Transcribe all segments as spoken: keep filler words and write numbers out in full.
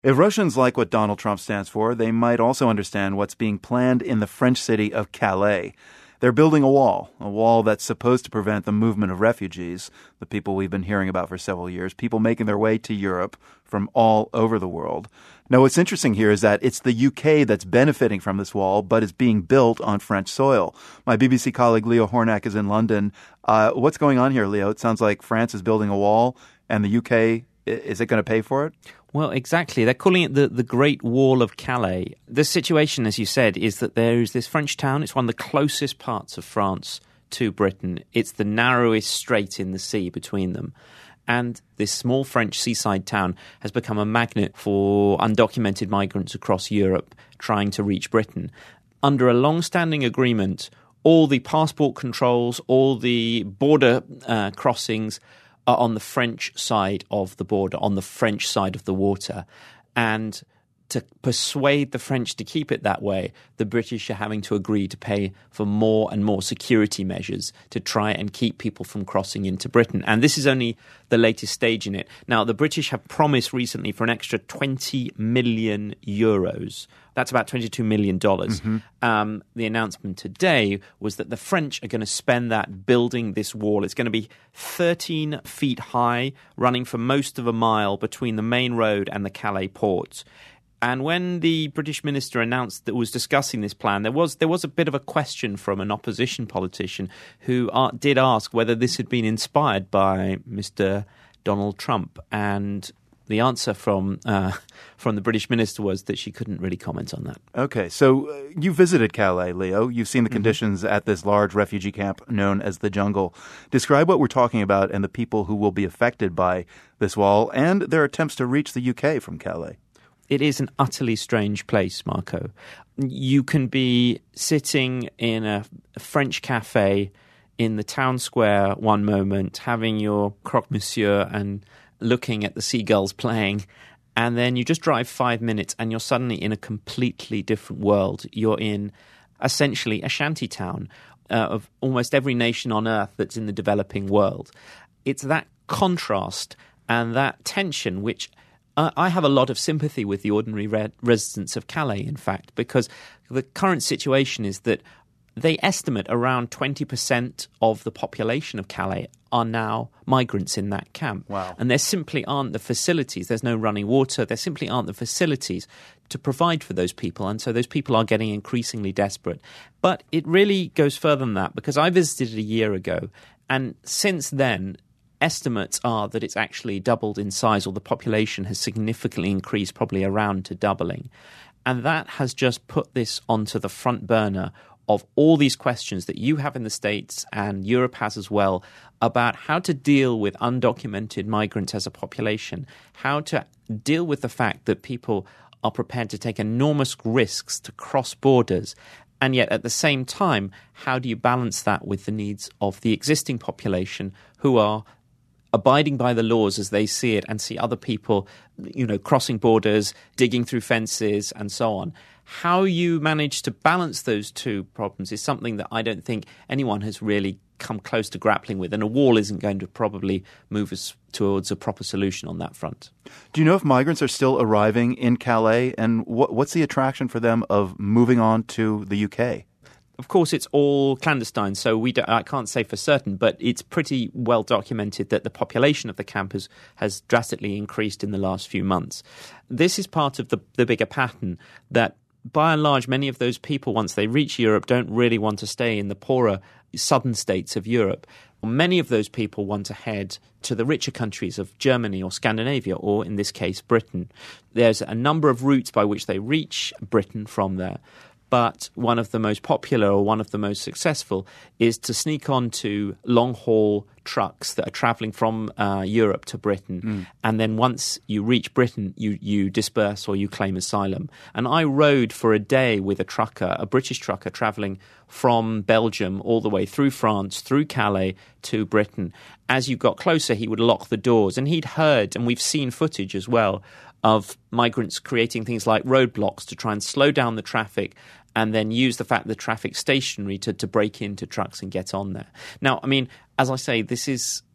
If Russians like what Donald Trump stands for, they might also understand what's being planned in the French city of Calais. They're building a wall, a wall that's supposed to prevent the movement of refugees, the people we've been hearing about for several years, people making their way to Europe from all over the world. Now, what's interesting here is that it's the U K that's benefiting from this wall, but it's being built on French soil. My B B C colleague Leo Hornak is in London. Uh, what's going on here, Leo? It sounds like France is building a wall, and the U K, is it going to pay for it? Well, exactly. They're calling it the, the Great Wall of Calais. The situation, as you said, is that there is this French town. It's one of the closest parts of France to Britain. It's the narrowest strait in the sea between them. And this small French seaside town has become a magnet for undocumented migrants across Europe trying to reach Britain. Under a long-standing agreement, all the passport controls, all the border uh, crossings are on the French side of the border, on the French side of the water. And to persuade the French to keep it that way, the British are having to agree to pay for more and more security measures to try and keep people from crossing into Britain. And this is only the latest stage in it. Now, the British have promised recently for an extra twenty million euros. That's about twenty-two million dollars. Mm-hmm. Um, the announcement today was that the French are going to spend that building this wall. It's going to be thirteen feet high, running for most of a mile between the main road and the Calais port. And when the British minister announced that was discussing this plan, there was there was a bit of a question from an opposition politician who uh, did ask whether this had been inspired by Mister Donald Trump. And the answer from uh, from the British minister was that she couldn't really comment on that. Okay, so uh, you visited Calais, Leo. You've seen the conditions mm-hmm. at this large refugee camp known as the Jungle. Describe what we're talking about and the people who will be affected by this wall and their attempts to reach the U K from Calais. It is an utterly strange place, Marco. You can be sitting in a French cafe in the town square one moment, having your croque monsieur and looking at the seagulls playing, and then you just drive five minutes and you're suddenly in a completely different world. You're in essentially a shanty town uh, of almost every nation on earth that's in the developing world. It's that contrast and that tension which I have a lot of sympathy with the ordinary re- residents of Calais, in fact, because the current situation is that they estimate around twenty percent of the population of Calais are now migrants in that camp. Wow. And there simply aren't the facilities. There's no running water. There simply aren't the facilities to provide for those people. And so those people are getting increasingly desperate. But it really goes further than that, because I visited a year ago, and since then estimates are that it's actually doubled in size, or the population has significantly increased, probably around to doubling. And that has just put this onto the front burner of all these questions that you have in the States and Europe has as well about how to deal with undocumented migrants as a population, how to deal with the fact that people are prepared to take enormous risks to cross borders. And yet, at the same time, how do you balance that with the needs of the existing population who are abiding by the laws as they see it and see other people, you know, crossing borders, digging through fences and so on? How you manage to balance those two problems is something that I don't think anyone has really come close to grappling with, and a wall isn't going to probably move us towards a proper solution on that front. Do you know if migrants are still arriving in Calais, and what, what's the attraction for them of moving on to the U K? Of course, it's all clandestine, so we don't, I can't say for certain, but it's pretty well documented that the population of the camp has, has drastically increased in the last few months. This is part of the, the bigger pattern that, by and large, many of those people, once they reach Europe, don't really want to stay in the poorer southern states of Europe. Many of those people want to head to the richer countries of Germany or Scandinavia, or in this case, Britain. There's a number of routes by which they reach Britain from there. But one of the most popular, or one of the most successful, is to sneak onto long-haul trucks that are travelling from uh, Europe to Britain. Mm. And then once you reach Britain, you, you disperse or you claim asylum. And I rode for a day with a trucker, a British trucker, travelling from Belgium all the way through France, through Calais to Britain. As you got closer, he would lock the doors. And he'd heard, and we've seen footage as well, of migrants creating things like roadblocks to try and slow down the traffic, and then use the fact that the traffic's stationary to, to break into trucks and get on there. Now, I mean, as I say, this is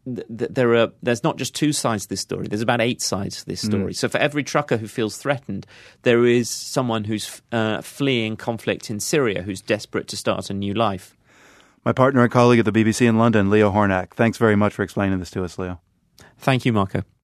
th- there are there's not just two sides to this story. There's about eight sides to this story. Mm. So for every trucker who feels threatened, there is someone who's uh, fleeing conflict in Syria, who's desperate to start a new life. My partner and colleague at the B B C in London, Leo Hornak. Thanks very much for explaining this to us, Leo. Thank you, Marco.